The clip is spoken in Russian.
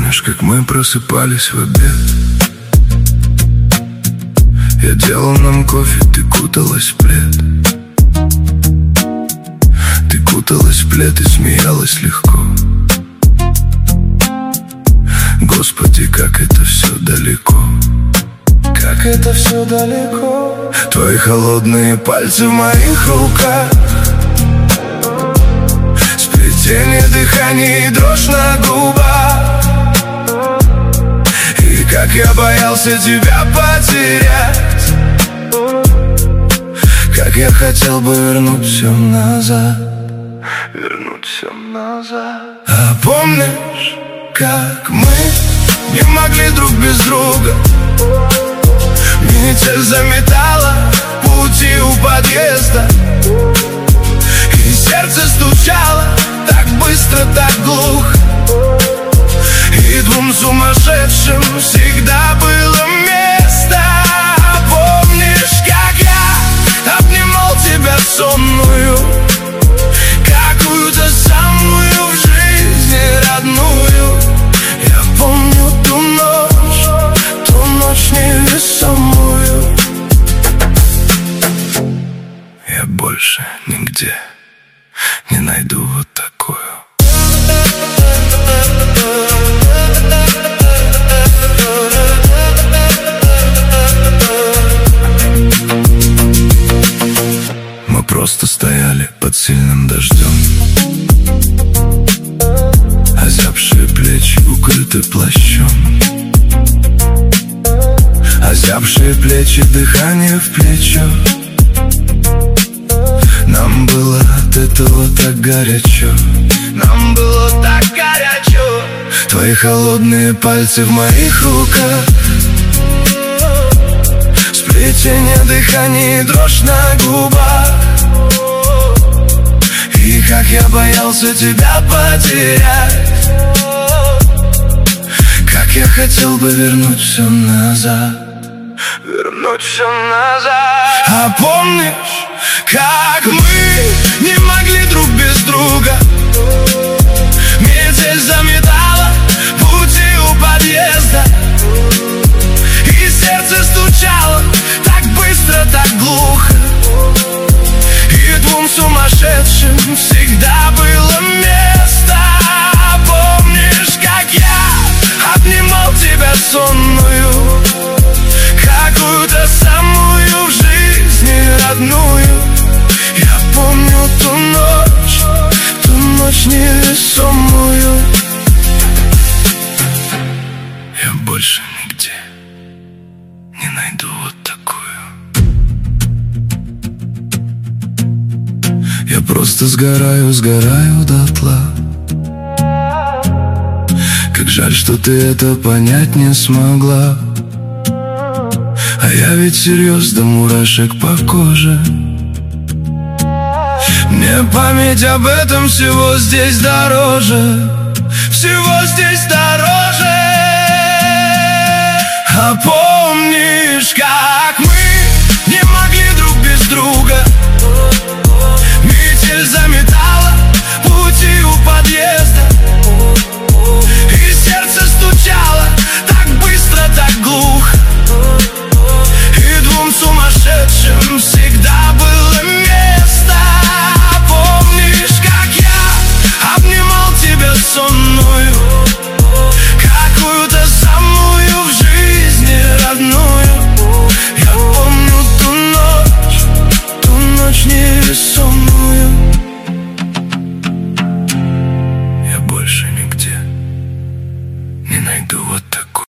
помнишь, как мы просыпались в обед? Я делал нам кофе, ты куталась в плед. Ты куталась в плед и смеялась легко. Господи, как это все далеко. Как это все далеко. Твои холодные пальцы в моих руках, сплетение дыхания и дрожь на губах. И как я боялся тебя потерять, как я хотел бы вернуть все назад. Вернуть все назад. А помнишь, как мы не могли друг без друга? Метель заметала пути у подъезда, и сердце стучало так быстро, так глухо. И двум сумасшедшим всегда было место. Помнишь, как я обнимал тебя сонную, какую-то самую в жизни родную? Я помню ту ночь невесомую. Я больше нигде не найду вот такую. Мы просто стояли под сильным дождем, озябшие плечи укрыты плащом. Озябшие плечи, дыхание в плечо. Нам было от этого так горячо. Нам было так горячо. Твои холодные пальцы в моих руках, сплетение дыхания и дрожь на губах. И как я боялся тебя потерять, как я хотел бы вернуть все назад. Вернуть все назад. А помнишь, как мы не могли друг без друга? Метель заметала пути у подъезда, и сердце стучало так быстро, так глухо. И двум сумасшедшим всегда было место. Помнишь, как я обнимал тебя сонную, какую-то самую в жизни родную? Я помню ту ночь невесомую. Я больше нигде не найду вот такую. Я просто сгораю дотла. Как жаль, что ты это понять не смогла. А я ведь серьез до мурашек по коже. Мне память об этом всего здесь дороже. Всего здесь дороже. А помнишь, как мы не могли друг без друга? Метель заметала пути у подъезда, и сердце стучало так быстро, так глухо. И двум сумасшедшим всегда было место. Помнишь, как я обнимал тебя сонную, какую-то самую в жизни родную? Я помню ту ночь невесомую.